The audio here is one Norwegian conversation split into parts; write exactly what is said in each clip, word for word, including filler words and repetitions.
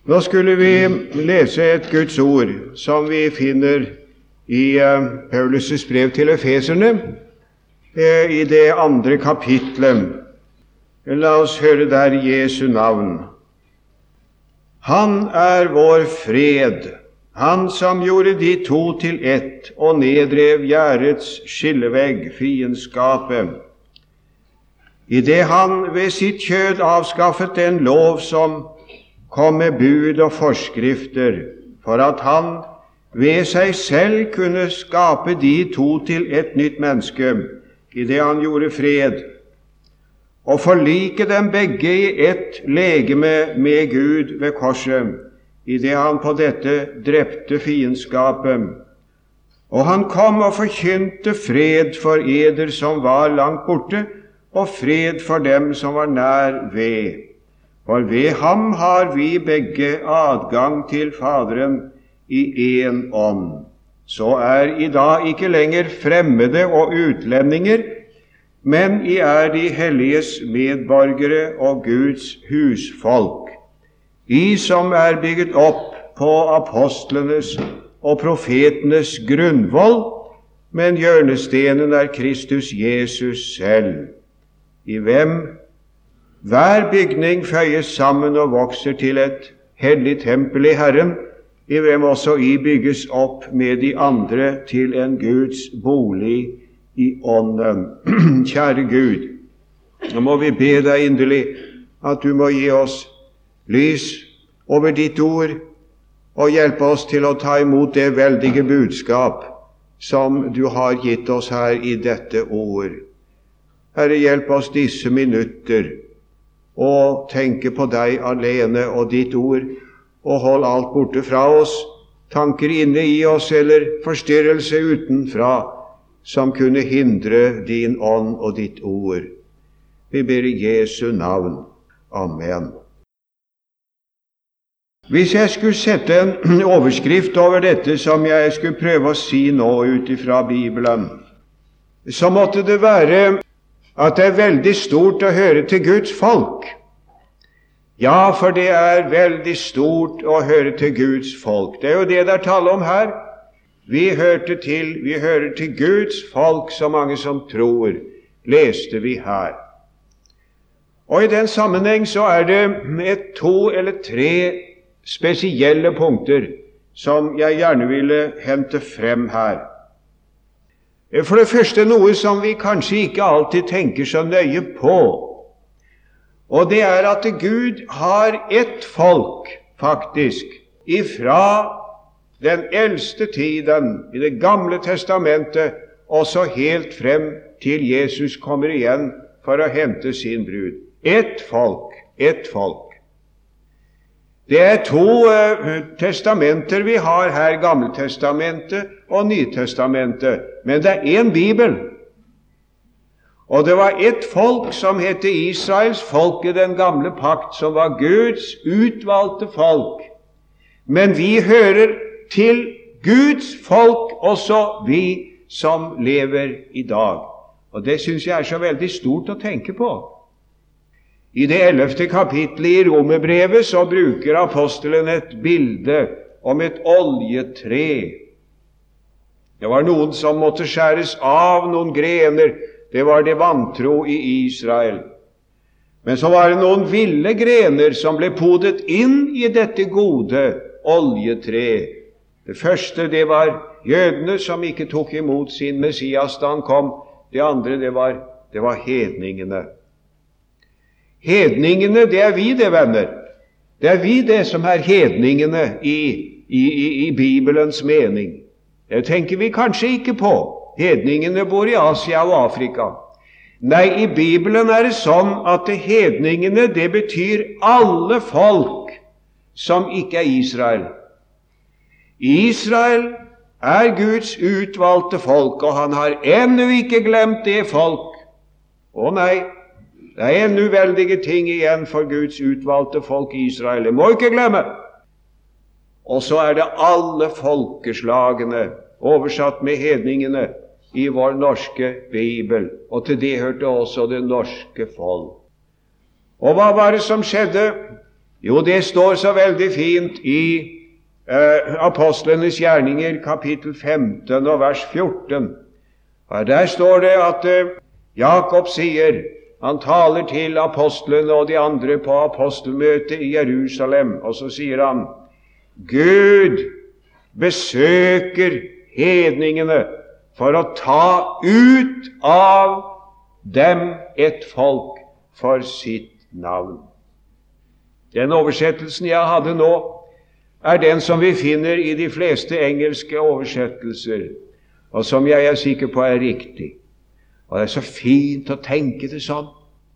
Nå skulle vi lese et Guds ord som vi finner i uh, Paulus' brev til Efeserne, uh, i det andre kapitlet. La oss høre der Jesu navn. Han er vår fred, han som gjorde de to til ett og nedrev gjerdets skillevegg, fiendskapet, i det han ved sitt kjød avskaffet den lov som kom med bud og forskrifter, for at han ved seg selv kunne skape de to til et nytt menneske, i det han gjorde fred, og forlike dem begge i ett legeme med Gud ved korset, i det han på dette drepte fiendskapet. Og han kom og forkynte fred for eder som var langt borte, og fred for dem som var nær ved. For ved ham har vi begge adgang til Faderen i én ånd. Så er I da ikke lenger fremmede og utlendinger, men I er de helliges medborgere og Guds husfolk, I som er bygget opp på apostlenes og profetenes grunnvoll, men hjørnestenen er Kristus Jesus selv, I hvem hver bygning føyes sammen og vokser til et hellig tempel I Herren, I hvem også I bygges opp med de andre til en Guds bolig I ånden. Kjære Gud, nå må vi be deg inderlig at du må gi oss lys over ditt ord og hjelpe oss til å ta imot det veldige budskap som du har gitt oss her I dette ord. Herre, hjelp oss disse minutter og tenke på deg alene og ditt ord, og hold alt borte fra oss, tanker inne I oss eller forstyrrelse utenfra, som kunne hindre din ånd og ditt ord. Vi ber I Jesu navn. Amen. Hvis jeg skulle sette en overskrift over dette som jeg skulle prøve å si nå ut ifra Bibelen, så måtte det være at det er veldig stort å høre til Guds folk. Ja, for det er veldig stort å høre til Guds folk. Det er jo det det er tale om her. Vi hørte til, vi hører til Guds folk, så mange som tror, leste vi her. Og i den sammenheng så er det et to eller tre spesielle punkter som jeg gjerne ville hente frem her. For det første noe som vi kanskje ikke alltid tenker så nøye på, og det er at Gud har ett folk, faktisk, ifra den eldste tiden i det gamle testamentet, og så helt frem til Jesus kommer igjen for å hente sin brud. Ett folk, ett folk. Det er to uh, testamenter vi har her, Gammeltestamentet og Nytestamentet, men det er en Bibel. Og det var ett folk som hette Israels folk I den gamle pakt, som var Guds utvalgte folk. Men vi hører til Guds folk, også vi som lever I dag. Og det synes jeg er så veldig stort å tenke på. I det ellevte kapittelet I Romerbrevet så bruker apostelen et bilde om et oljetre. Det var noen som måtte skjæres av, noen grener. Det var det vantro I Israel. Men så var det noen ville grener som ble podet inn I dette gode oljetre. Det første, det var jødene som ikke tok imot sin Messias da han kom. Det andre, det var, det var hedningene. Hedningene, det er vi det, venner. Det er vi det som er hedningene i, i, i, i Bibelens mening. Det tenker vi kanskje ikke på. Hedningene bor I Asia og Afrika. Nei, I Bibelen er det sånn at det hedningene, det betyr alle folk som ikke er Israel. Israel er Guds utvalgte folk, og han har ennå ikke glemt det folk. Å nei, det er ennå veldige ting igjen for Guds utvalgte folk I Israel. Det må ikke glemme. Og så er det alle folkeslagene, oversatt med hedningene, I vår norske Bibel. Og til det hørte også det norske folk. Og hva var det som skjedde Jo, det står så veldig fint i eh, Apostlenes gjerninger, kapittel femten og vers fjorten. Og der står det at eh, Jakob sier, han taler til apostlene og de andre på apostelmøtet i Jerusalem, og så sier han, Gud besøker hedningene for å ta ut av dem et folk for sitt navn. Den oversettelsen jeg hadde nå, er den som vi finner i de fleste engelske oversettelser, og som jeg er sikker på er riktig. Og det er så fint å tenke det sånn.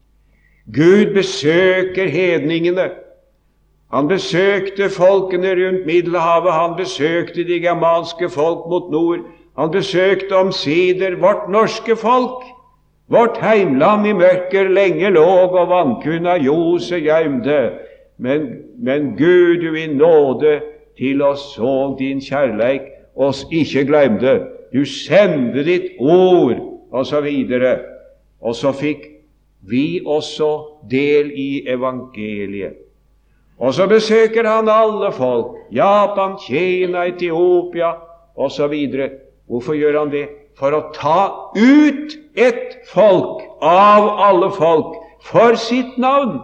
Gud besøker hedningene. Han besøkte folkene rundt Middelhavet, han besøkte de germanske folk mot nord, han besøkte omsider vårt norske folk, vårt heimland i mørker lenge låg og vannkun av ljose gjemte. Men, men Gud, du i nåde til oss så din kjærleik, oss ikke glemte. Du sendte ditt ord, og så videre. Og så fikk vi også del i evangeliet. Og så besøker han alle folk, Japan, Kina, Etiopia, og så videre. Hvorfor gjør han det? For å ta ut et folk av alle folk for sitt navn.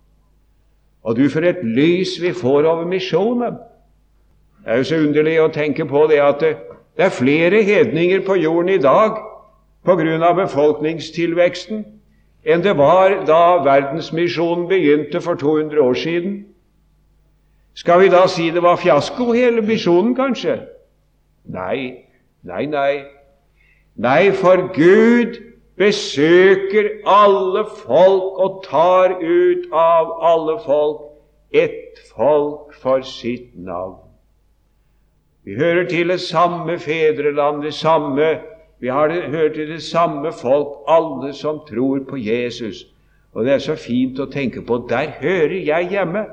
Og du, for et lys vi får over misjonen. Det er jo så underlig å tenke på det at det, det er flere hedninger på jorden i dag på grunn av befolkningstilveksten enn det var da verdensmisjonen begynte for to hundre år siden. Skal vi da si det var fiasko, hele misjonen kanskje? Nei, nei, nei. Nei, for Gud besøker alle folk og tar ut av alle folk ett folk for sitt navn. Vi hører til det samme fedreland, det samme, vi har det, hører til det samme folk, alle som tror på Jesus. Og det er så fint å tenke på, der hører jeg hjemme.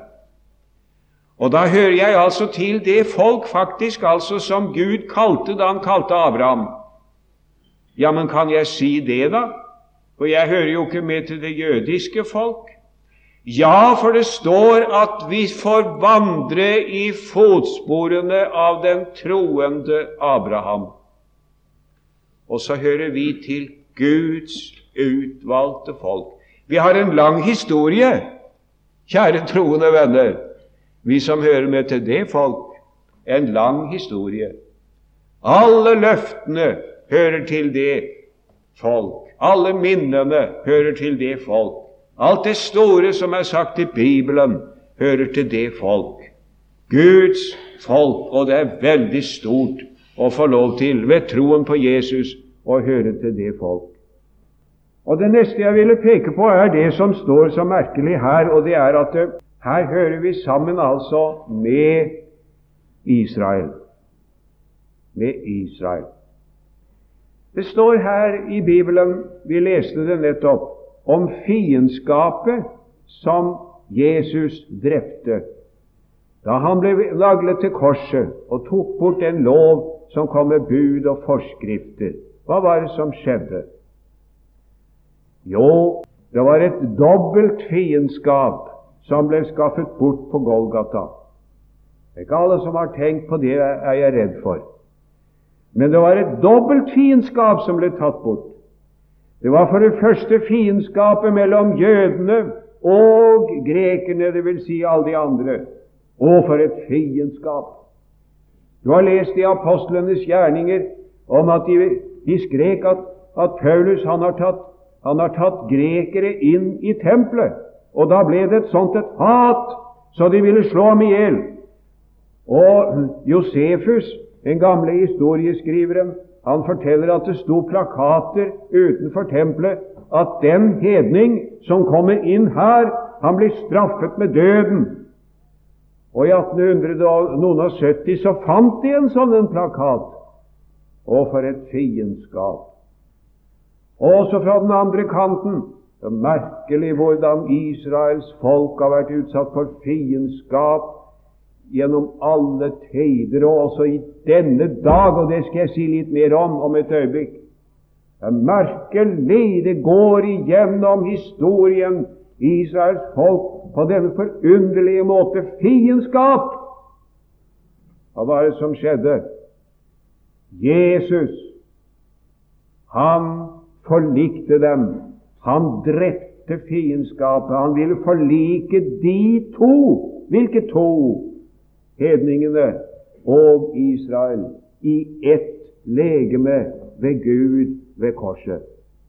Og da hører jeg altså til det folk faktisk altså som Gud kalte da han kalte Abraham. Ja, men kan jeg si det da? For jeg hører jo ikke med til det jødiske folk. Ja, for det står at vi får vandre i fotsporene av den troende Abraham. Og så hører vi til Guds utvalgte folk. Vi har en lang historie, kjære troende venner. Vi som hører med til det folk, en lang historie. Alle løftene hører til det folk. Alle minnene hører til det folk. Alt det store som er sagt i Bibelen, hører til det folk. Guds folk, og det er veldig stort å få lov til, ved troen på Jesus, å høre til det folk. Og det neste jeg ville peke på er det som står så merkelig her, og det er at her hører vi sammen altså med Israel. Med Israel. Det står her i Bibelen, vi leste det nettopp, om fiendskapet som Jesus drepte da han ble naglet til korset og tok bort en lov som kom med bud og forskrifter. Hva var det som skjedde? Jo, det var et dobbelt fiendskap som ble skaffet bort på Golgata. Ikke alle som har tenkt på det, er jeg redd for. Men det var et dobbelt fiendskap som ble tatt bort. Det var for det første fiendskapet mellom jødene og grekerne, det vil si alle de andre. Og for et fiendskap! Du har lest i apostlenes gjerninger om at de, de skrek at, at Paulus han har, tatt, han har tatt grekere inn i tempelet. Og da ble det et sånt et hat, så de ville slå ham i hjel. Og Josefus, den gamle historieskriveren, han forteller at det sto plakater utenfor tempelet at den hedning som kommer inn her, han blir straffet med døden. Og i atten sytti så fant de en sånn en plakat. Og for et fiendskap! Også fra den andre kanten, det er merkelig hvordan Israels folk har vært utsatt for fiendskap gjennom alle tider, og også i denne dag, og det skal jeg si litt mer om om et øyeblikk. Det er merkelig, det går igjennom historien. Israels folk på denne forunderlige måte fiendskap. Hva var det som skjedde? Jesus, han forlikte dem. Han drepte fiendskapet. Han ville forlike de to. Hvilke to? Hedningene og Israel i ett legeme ved Gud ved korset.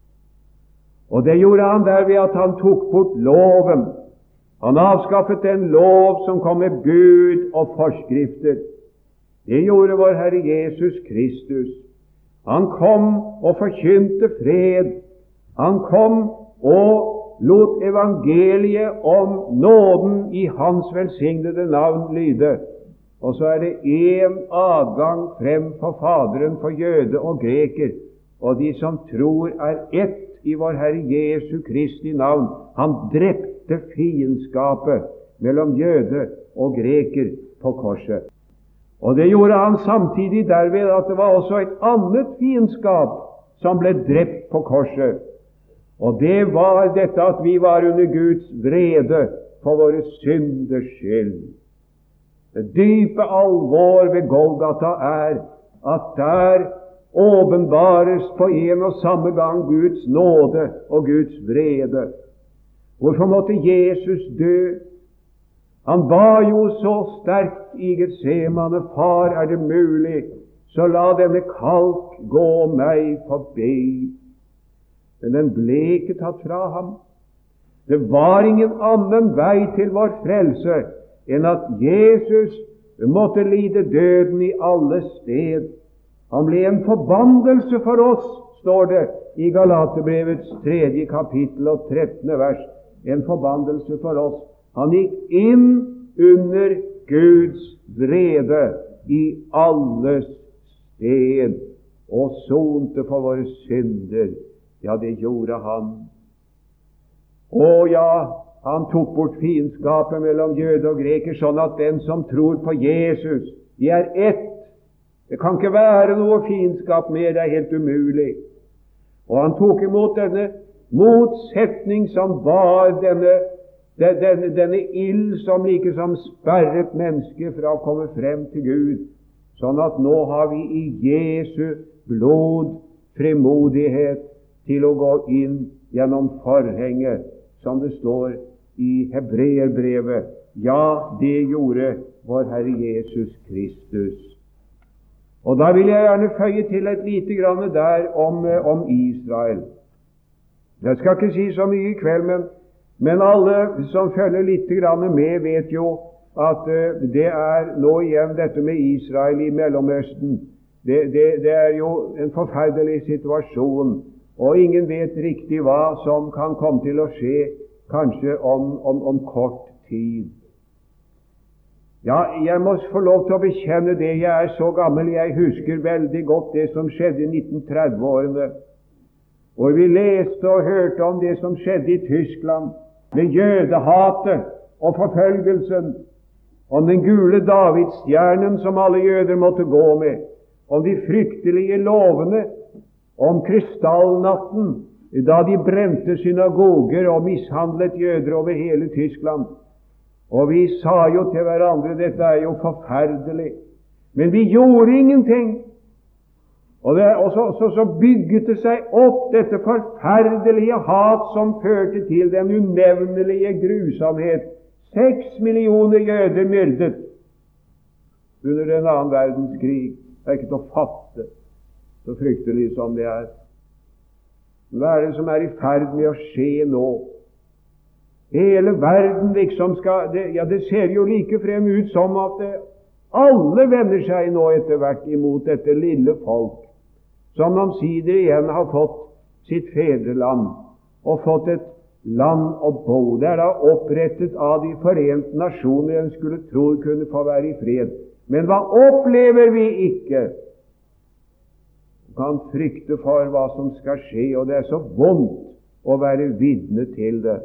Og det gjorde han der ved at han tok bort loven. Han avskaffet en lov som kom med bud og forskrifter. Det gjorde vår Herre Jesus Kristus. Han kom og forkynte fred. Han kom og lot evangeliet om nåden i hans velsignede navn lyde. Og så er det én adgang frem for Faderen for jøde og greker, og de som tror er ett i vår Herre Jesu Kristi navn. Han drepte fiendskapet mellom jøde og greker på korset. Og det gjorde han samtidig derved at det var også et annet fiendskap som ble drept på korset. Og det var dette at vi var under Guds vrede for våre synders skyld. Det dype alvor ved Golgata er at der åpenbares på en og samme gang Guds nåde og Guds vrede. Hvorfor måtte Jesus dø? Han var jo så sterkt i Getsemane. Far, er det mulig, så la denne kalk gå meg forbi. Men den ble ikke tatt fra ham. Det var ingen annen vei til vår frelse enn at Jesus måtte lide døden i alle sted. Han ble en forbannelse for oss, står det i Galaterbrevets tredje kapittel og trettende vers. En forbannelse for oss. Han gikk inn under Guds vrede i alles sted og sonte for våre synder. Ja, det gjorde han. Å ja, han tok bort fiendskapet mellom jøde og greker, sånn at den som tror på Jesus, de er ett. Det kan ikke være noe fiendskap mer, det er helt umulig. Og han tok imot denne motsetning som var denne, denne, denne ild som like som sperret mennesket fra å komme frem til Gud. Sånn at nå har vi i Jesu blod frimodighet til å gå inn gjennom forhenget, som det står i Hebreerbrevet. Ja, det gjorde vår Herre Jesus Kristus. Og da vil jeg gjerne føye til et lite grann der om, om Israel. Jeg skal ikke si så mye i kveld, men, men alle som følger litt grann med, vet jo at uh, det er nå igjen dette med Israel i Mellomøsten. Det, det, det er jo en forferdelig situasjon, og ingen vet riktig hva som kan komme til å skje, kanskje om, om, om kort tid. Ja, jeg må få lov til å bekjenne det. Jeg er så gammel, jeg husker veldig godt det som skjedde i nitten tretti-årene, hvor vi leste og hørte om det som skjedde i Tyskland, med jødehatet og forfølgelsen, om den gule Davidsstjernen som alle jøder måtte gå med, om de fryktelige lovene, om krystallnatten, da de brente synagoger og mishandlet jøder over hele Tyskland. Og vi sa jo til hverandre, dette er jo forferdelig. Men vi gjorde ingenting. Og, det, og så, så, så bygget det seg opp dette forferdelige hat som førte til den unevnelige grusomhet. Seks millioner jøder myrdet under den annen verdenskrig. Det er ikke til å fatte, så fryktelig som det er. Hva er det som er i ferd med å skje nå? Hele verden liksom skal, det, ja, det ser jo like frem ut som at det, alle vender seg nå etter hvert imot dette lille folk, som omsider igjen har fått sitt fedreland, og fått et land å bo. Det er da opprettet av de forente nasjoner en skulle tro kunne få være i fred. Men hva opplever vi ikke? Vi kan frykte for hva som skal skje, og det er så vondt å være vitne til det.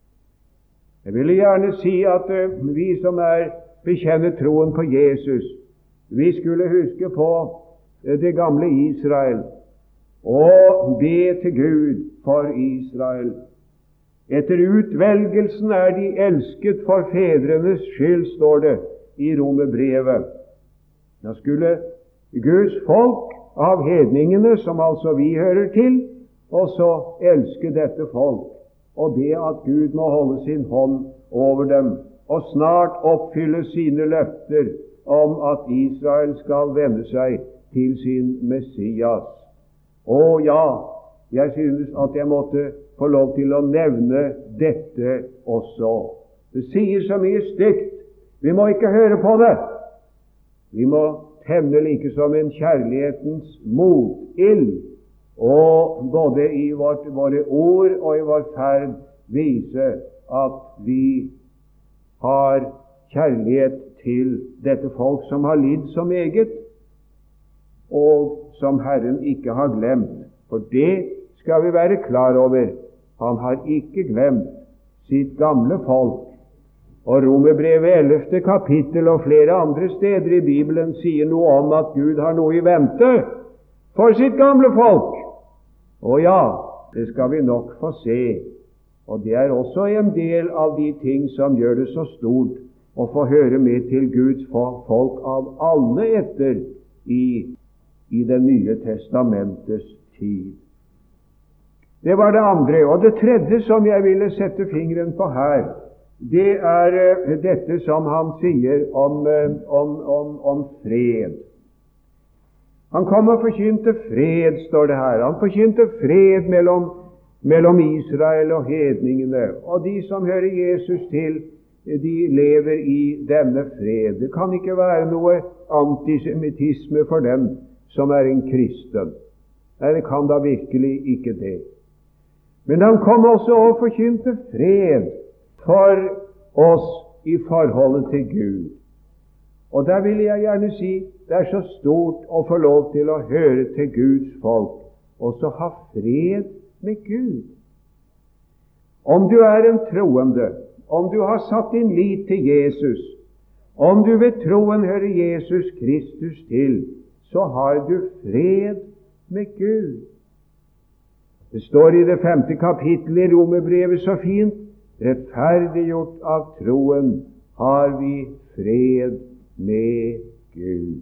Jeg ville gjerne si at uh, vi som er bekjenner troen på Jesus, vi skulle huske på uh, det gamle Israel og be til Gud for Israel. Etter utvelgelsen er de elsket for fedrenes skyld, står det i Romerbrevet. Da skulle Guds folk av hedningene, som altså vi hører til, også elske dette folk, og be at Gud må holde sin hånd over dem, og snart oppfylle sine løfter om at Israel skal vende seg til sin Messias. Å ja, jeg synes at jeg måtte få lov til å nevne dette også. Det sier så mye stygt. Vi må ikke høre på det. Vi må tenne like som en kjærlighetens motild, og både i vårt, våre ord og i vår ferd vise at vi har kjærlighet til dette folk som har lidd så meget, og som Herren ikke har glemt. For det skal vi være klar over. Han har ikke glemt sitt gamle folk. Og Romerbrevet ellevte kapittel og flere andre steder i Bibelen sier noe om at Gud har noe i vente for sitt gamle folk. Og ja, det skal vi nok få se. Og det er også en del av de ting som gjør det så stort å få høre med til Guds folk av alle etter i, i Det nye testamentets tid. Det var det andre. Og det tredje som jeg ville sette fingeren på her, det er uh, dette som han sier om, uh, om, om, om fred. Han kom og forkynte fred, står det her. Han forkynte fred mellom, mellom Israel og hedningene. Og de som hører Jesus til, de lever i denne fred. Det kan ikke være noe antisemitisme for dem som er en kristen. Nei, det kan da virkelig ikke det. Men han kom også og forkynte fred for oss i forholdet til Gud. Og der vil jeg gjerne si det er så stort å få lov til å høre til Guds folk, og så ha fred med Gud. Om du er en troende, om du har satt din lit til Jesus, om du ved troen hører Jesus Kristus til, så har du fred med Gud. Det står i det femte kapittelet i Romerbrevet så fint: rettferdiggjort av troen har vi fred med Gud.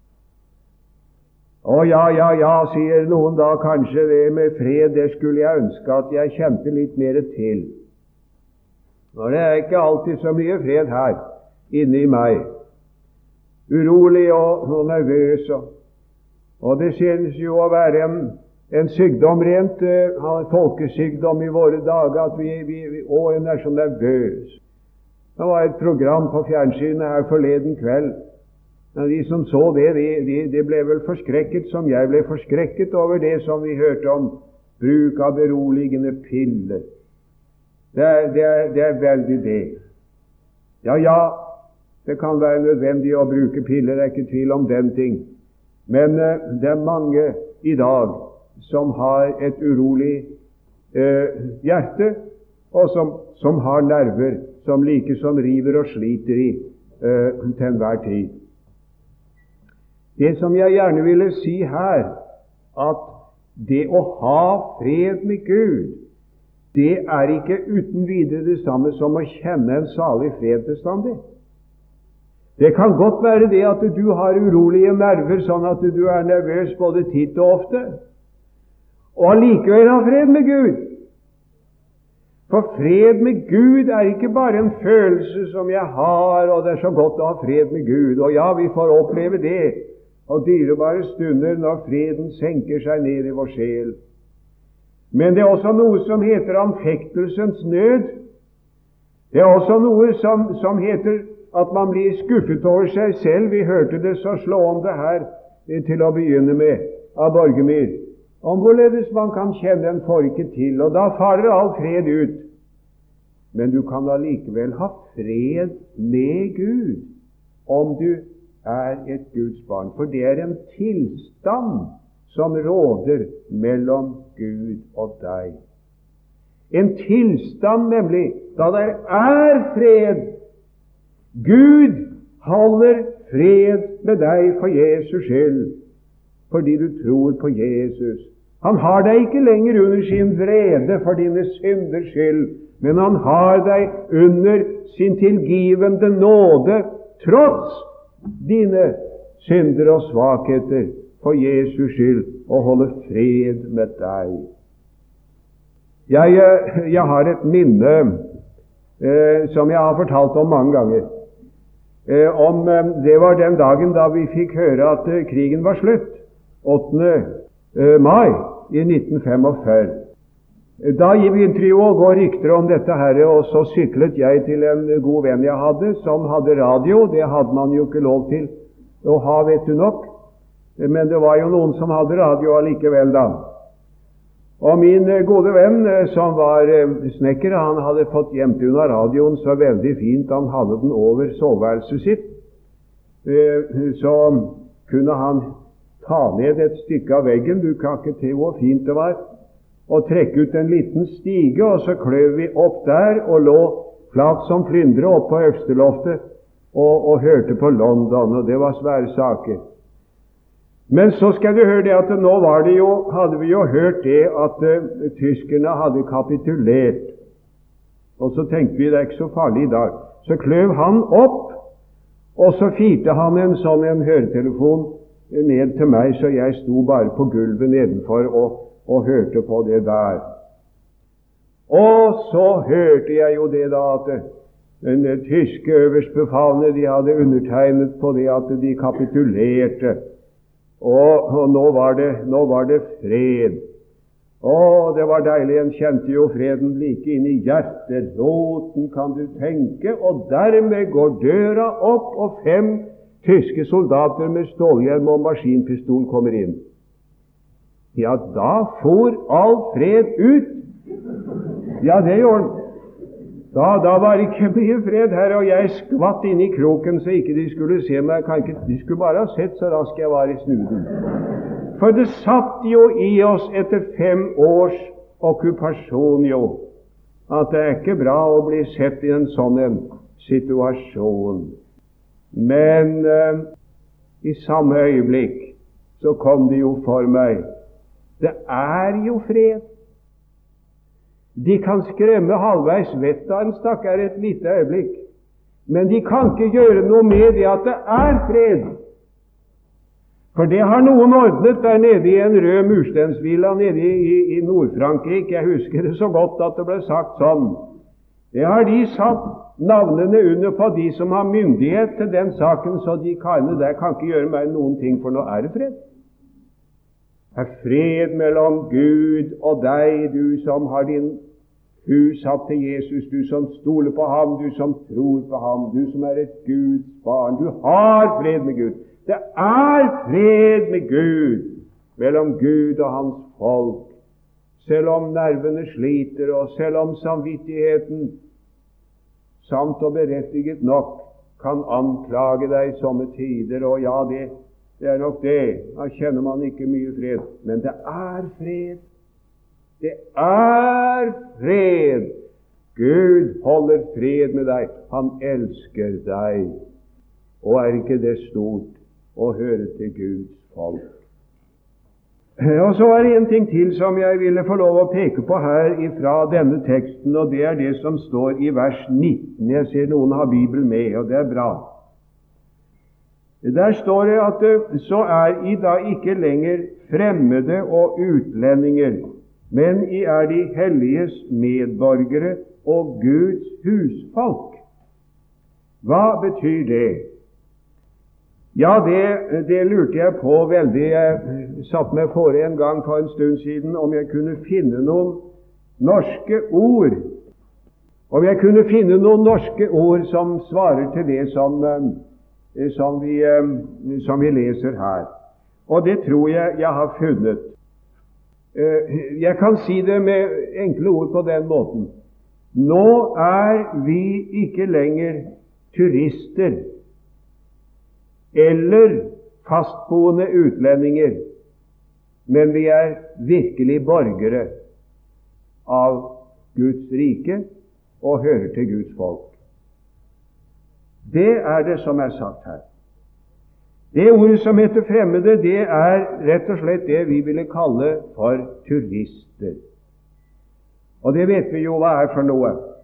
Å ja, ja, ja, sier noen da kanskje, det med fred, det skulle jeg ønske at jeg kjente litt mer til. Og det er ikke alltid så mye fred her inne i meg. Urolig og, og nervøs, og, og det synes jo å være en En sykdom, rent uh, folkesykdom i våre dager, at vi, vi, vi å, en er så nervøs. Det var et program på fjernsynet her forleden kveld. De som så det, de, de, de ble vel forskrekket, som jeg ble forskrekket over det som vi hørte om bruk av beroligende piller. Det er, det er, det er veldig det. Ja, ja, det kan være nødvendig å bruke piller, det er ikke tvil om den ting. Men uh, det er mange i dag som har et urolig eh, hjerte, og som, som har nerver som like som river og sliter i eh, til enhver tid. Det som jeg gjerne ville si her, at det å ha fred med Gud, det er ikke uten videre det samme som å kjenne en salig fred bestandig. Det kan godt være det at du har urolige nerver, sånn at du er nervøs både titt og ofte, og allikevel ha fred med Gud. For fred med Gud er ikke bare en følelse som jeg har, og det er så godt å ha fred med Gud. Og ja, vi får oppleve det, og dyrebare stunder når freden senker seg ned i vår sjel. Men det er også noe som heter anfektelsens nød. Det er også noe som, som heter at man blir skuffet over seg selv. Vi hørte det så slående her til å begynne med av Borgemyr, om hvorledes man kan kjenne en får ikke til, og da farer all fred ut. Men du kan allikevel ha fred med Gud, om du er et Guds barn, for det er en tilstand som råder mellom Gud og deg. En tilstand nemlig da det er fred. Gud holder fred med deg for Jesus skyld, fordi du tror på Jesus. Han har deg ikke lenger under sin vrede for dine synders skyld, men han har deg under sin tilgivende nåde, tross dine synder og svakheter, for Jesus skyld, og holde fred med deg. Jeg, jeg har et minne eh, som jeg har fortalt om mange ganger. Eh, om, eh, det var den dagen da vi fikk høre at eh, krigen var slutt, åttende mai i nitten femogfyrre. Da begynte det jo å gå rykter om dette her, og så syklet jeg til en god venn jeg hadde, som hadde radio. Det hadde man jo ikke lov til å ha, vet du nok. Men det var jo noen som hadde radio allikevel da. Og min gode venn, som var snekker, han hadde fått gjemt unna radioen så veldig fint. Han hadde den over soveværelset sitt. Så kunne han ta ned et stykke av veggen, du kan ikke til hvor fint det var, og trekke ut en liten stige, og så kløv vi opp der og lå flat som flyndre opp på øverste og, og hørte på London, og det var svære saker. Men så skal du høre det at nå var det jo, hadde vi jo hørt det at uh, tyskerne hadde kapitulert, og så tenkte vi det er ikke så farlig i dag. Så kløv han opp, og så firte han en sånn en høretelefon ned til meg, så jeg sto bare på gulvet nedenfor og og hørte på det der. Og så hørte jeg jo det da at den tyske øverstbefalende, de hadde undertegnet på det at de kapitulerte, og, og nå, var det, nå var det fred. Å, det var deilig, en kjente jo freden like inn i hjerteroten, kan du tenke, og dermed går døra opp, og fem tyske soldater med stålhjelm og maskinpistol kommer inn. Ja, da får all fred ut. Ja, det gjorde den. Da, da var det ikke mye fred her, og jeg skvatt inn i kroken så ikke de skulle se meg. Ikke, de skulle bare ha sett så raskt jeg var i snuden. For det satt jo i oss etter fem års okkupasjon jo, at det er ikke bra å bli sett i en sånn en situasjon. Men eh, i samme øyeblikk så kom det jo for meg, det er jo fred. De kan skremme halvveis vettet av en stakkar et lite øyeblikk, men de kan ikke gjøre noe med det at det er fred. For det har noen ordnet der nede i en rød murstensvilla nede i, i, i Nord-Frankrike. Jeg husker det så godt at det ble sagt sånn. Det har de satt navnene under på de som har myndighet til den saken, så de karene der kan ikke gjøre meg noen ting, for nå er det fred. Det er fred mellom Gud og deg, du som har din hus satt til Jesus, du som stoler på ham, du som tror på ham, du som er et Guds barn. Du har fred med Gud. Det er fred med Gud, mellom Gud og hans folk. Selv om nervene sliter, og selv om samvittigheten, sant og berettiget nok, kan anklage deg somme tider, og ja, det Det er nok det. Da kjenner man ikke mye fred. Men det er fred. Det er fred. Gud holder fred med deg. Han elsker deg. Og er ikke det stort å høre til Guds folk? Og så er det en ting til som jeg ville få lov å peke på her ifra denne teksten, og det er det som står i vers nitten. Jeg ser noen har Bibelen med, og det er bra. Der står det at så er I da ikke lenger fremmede og utlendinger, men I er de helliges medborgere og Guds husfolk. Hva betyr det? Ja, det, det lurte jeg på veldig. Jeg satt meg for en gang for en stund siden om jeg kunne finne noen norske ord. Om jeg kunne finne noen norske ord som svarer til det som Som vi, som vi leser her. Og det tror jeg jeg har funnet. Jeg kan si det med enkle ord på den måten. Nå er vi ikke lenger turister eller fastboende utlendinger, men vi er virkelig borgere av Guds rike og hører til Guds folk. Det er det som er sagt her. Det ordet som heter fremmede, det er rett og slett det vi ville kalle for turister. Og det vet vi jo hva er for noe.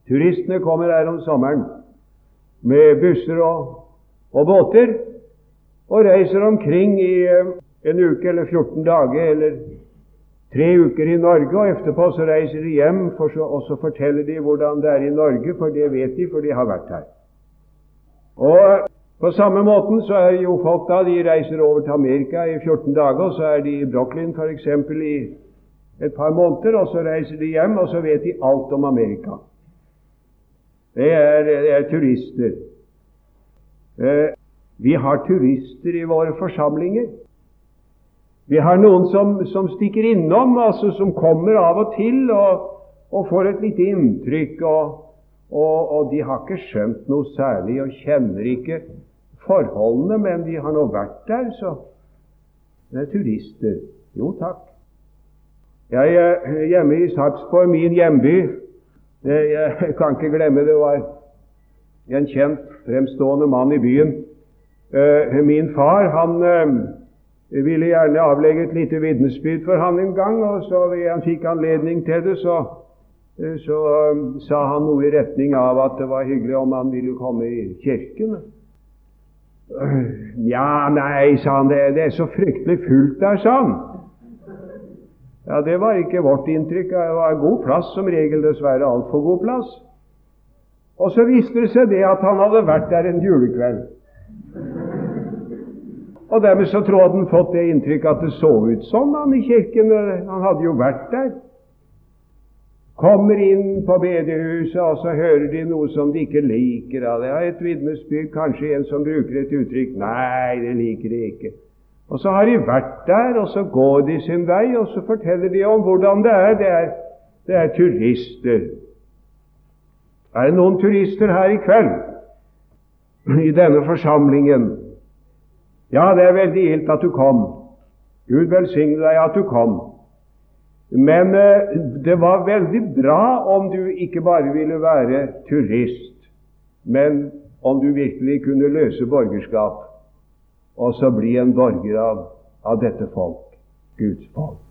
Turistene kommer her om sommeren med busser og, og båter, og reiser omkring i en uke eller fjorten dager eller tre uker i Norge, og etterpå så reiser de hjem, for så, og så forteller de hvordan det er i Norge, for det vet de, for de har vært her. Og på samme måten så er jo folk da, de reiser over til Amerika i fjorten dager, og så er de i Brooklyn for eksempel i et par måneder, og så reiser de hjem, og så vet de alt om Amerika. Det er, det er turister. Eh, vi har turister i våre forsamlinger. Vi har noen som, som stikker innom, altså som kommer av og til og, og får et lite inntrykk, og, og, og de har ikke skjønt noe særlig og kjenner ikke forholdene, men de har nå vært der, så det er turister. Jo, takk. Jeg er hjemme i Sarpsborg, min hjemby. Jeg kan ikke glemme, det var en kjent, fremstående mann i byen. Min far, han Jeg ville gjerne avlegge et lite vitnesbyrd for han en gang, og så ved han fikk anledning til det, så, så um, sa han noe i retning av at det var hyggelig om han ville komme i kirken. Ja, nei, sa han, det, det er så fryktelig fullt der, sa han. Ja, det var ikke vårt inntrykk. Det var god plass, som regel dessverre alt for god plass. Og så viste det seg det at han hadde vært der en julekveld. Og dermed så tror han fått det inntrykk at det så ut sånn han i kirken. Han hadde jo vært der. Kommer inn på bedehuset, og så hører de noe som de ikke liker. Det er et vitnesbyrd, kanskje en som bruker et uttrykk. Nei, det liker de ikke. Og så har de vært der, og så går de sin vei, og så forteller de om hvordan det er. Det er, det er turister. Er det noen turister her i kveld? I denne forsamlingen? Ja, det er veldig gildt at du kom. Gud velsigne deg at du kom. Men eh, det var veldig bra om du ikke bare ville være turist, men om du virkelig kunne løse borgerskap, og så bli en borger av, av dette folk, Guds folk.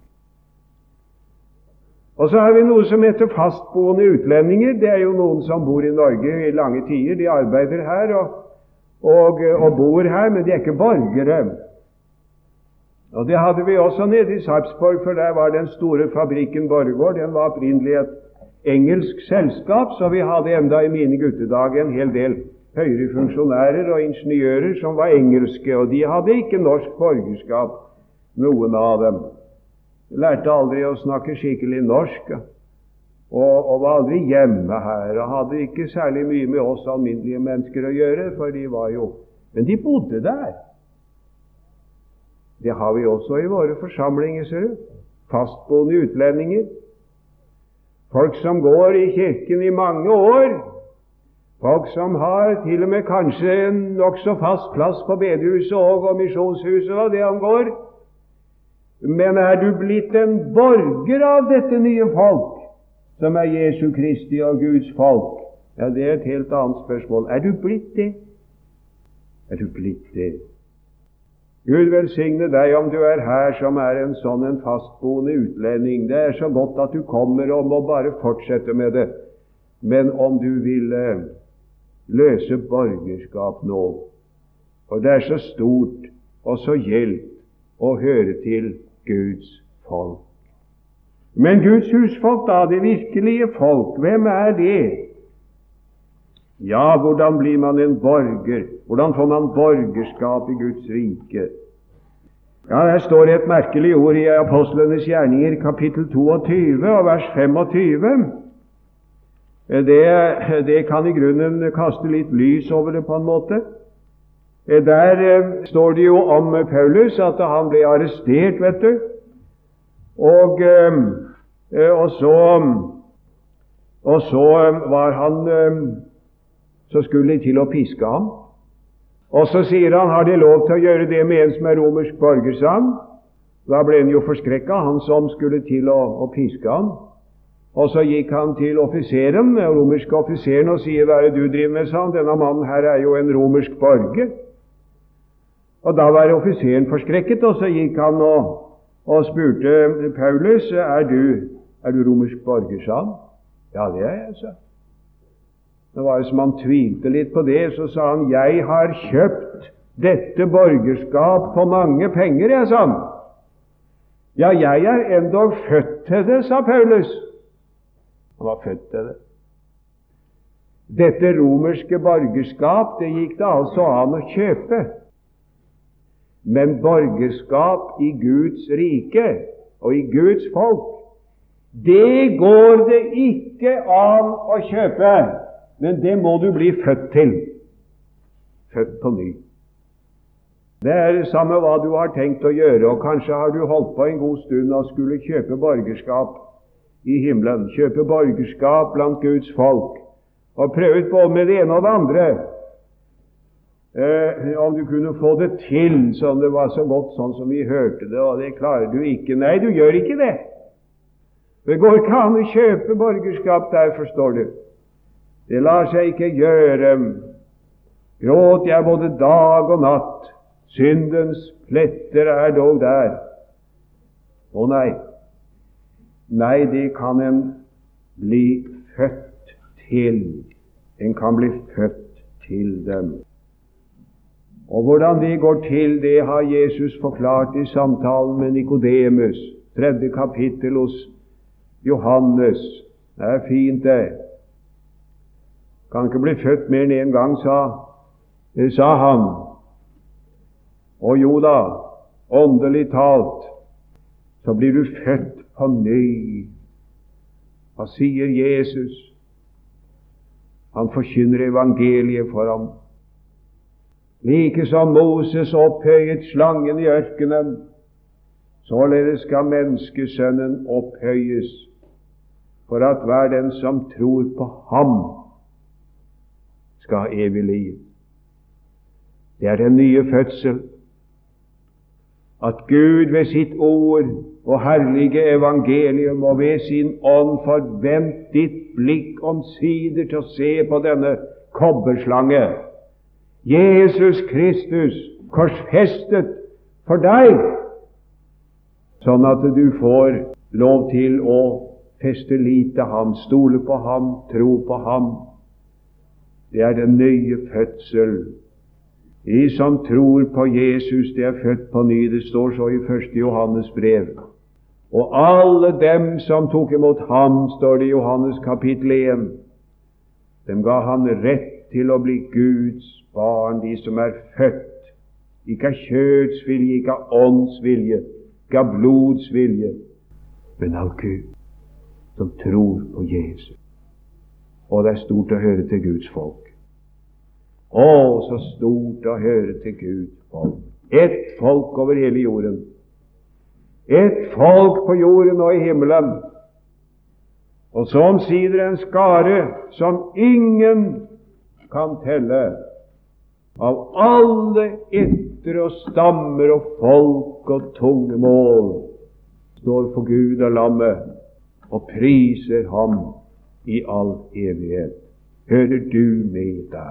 Og så har vi noe som heter fastboende utlendinger. Det er jo noen som bor i Norge i lange tider. De arbeider her og Og, og bor her, men de er ikke borgere. Og det hadde vi også nede i Sarpsborg, for der var den store fabrikken Borregaard. Den var opprinnelig et engelsk selskap, så vi hadde enda i mine guttedager en hel del høyere funksjonærer og ingeniører som var engelske, og de hadde ikke norsk borgerskap, noen av dem. De lærte aldri å snakke skikkelig norsk, Og, og var aldri hjemme her, og hadde ikke særlig mye med oss alminnelige mennesker å gjøre, for de var jo Men de bodde der. Det har vi også i våre forsamlinger, ser du. Fastboende utlendinger. Folk som går i kirken i mange år. Folk som har til og med kanskje en nokså fast plass på bedehuset og, og misjonshuset, hva det angår. Men er du blitt en borger av dette nye folk, som er Jesu Kristi og Guds folk? Ja, det er et helt annet spørsmål. Er du blitt det? Er du blitt det? Gud velsigne deg om du er her som er en sånn en fastboende utlending. Det er så godt at du kommer og må bare fortsette med det. Men om du vil eh, løse borgerskap nå, og det er så stort og så gjeldt å høre til Guds folk. Men Guds husfolk, da, det virkelige folk, hvem er det? Ja, hvordan blir man en borger? Hvordan får man borgerskap i Guds rike? Ja, her står et merkelig ord i Apostlenes gjerninger, kapittel toogtyve og vers femogtyve. Det, det kan i grunnen kaste litt lys over det på en måte. Der eh, står det jo om Paulus at han ble arrestert, vet du. Og, eh, og så og så var han eh, så skulle de til å piske ham. Og så sier han, har de lov til å gjøre det med en som er romersk borger, sa han. Da ble han jo forskrekket, han som skulle til å, å piske ham. Og så gikk han til offiseren, den romerske offiseren, og sier, hva er det du driver med, sa han, denne mannen her er jo en romersk borger. Og da var offiseren forskrekket, og så gikk han og, og spurte Paulus, er du, er du romersk borger, sa han. Ja, det er jeg, sa. Det var som han tvilte litt på det, så sa han, jeg har kjøpt dette borgerskap for mange penger, jeg, sa han. Ja, jeg er endog født til det, sa Paulus. Han var født til det. Dette romerske borgerskap, det gikk det altså an å kjøpe. Men borgerskap i Guds rike og i Guds folk, det går det ikke an å kjøpe, men det må du bli født til. Født på ny. Det er det samme hva du har tenkt å gjøre, og kanskje har du holdt på en god stund og skulle kjøpe borgerskap i himmelen, kjøpe borgerskap blant Guds folk, og prøvet både med det ene og det andre. Eh, om du kunne få det til sånn det var så godt sånn som vi hørte det, og det klarer du ikke. Nei, du gjør ikke det. Det går ikke an å kjøpe borgerskap der, forstår du. Det lar seg ikke gjøre. Gråt jeg både dag og natt, syndens pletter er dog der. Å nei, nei, det kan en bli født til. En kan bli født til dem. Og hvordan det går til, det har Jesus forklart i samtalen med Nikodemus, tredje kapittel hos Johannes. Det er fint, det. Kan ikke bli født mer enn en gang, sa, sa han. Og jo da, åndelig talt, så blir du født på ny. Hva sier Jesus? Han forkynner evangeliet for ham. Like som Moses opphøyet slangen i ørkenen, således skal menneskesønnen opphøyes, for at hver den som tror på ham, skal ha evig liv. Det er den nye fødsel. At Gud ved sitt ord og herlige evangelium og ved sin ånd forvent ditt blikk omsider til å se på denne kobberslange, Jesus Kristus, korsfestet for deg, sånn at du får lov til å feste lit til ham, stole på ham, tro på ham. Det er den nye fødsel. De som tror på Jesus, de er født på ny. Det står så i første Johannes brev. Og alle dem som tok imot ham, står det i Johannes kapittel en, dem ga han rett til å bli Guds barn, de som er født, ikke av kjøds vilje, ikke av ånds vilje, ikke av blods vilje, men av Gud, som tror på Jesus. Og det er stort å høre til Guds folk. Å, så stort å høre til Guds folk. Et folk over hele jorden. Et folk på jorden og i himmelen. Og så omsider en skare som ingen kan telle, av alle etter og stammer og folk og tungemål, står for Gud og lammet og priser ham i all evighet. Hører du med der?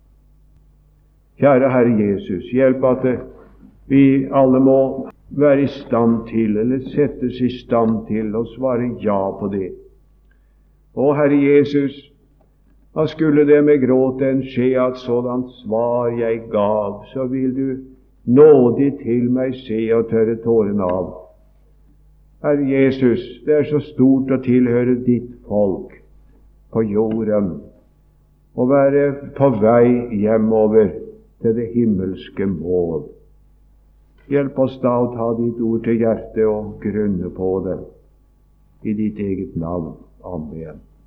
Kjære Herre Jesus, hjelp at vi alle må være i stand til, eller settes i stand til, å svare ja på det. Å Herre Jesus, da skulle det med gråten skje at sådant svar jeg gav, så vil du nådig til meg se og tørre tårene av. Herre Jesus, det er så stort å tilhøre ditt folk på jorden, og være på vei hjemover til det himmelske mål. Hjelp oss da å ta ditt ord til hjertet og grunne på det i ditt eget navn. Amen.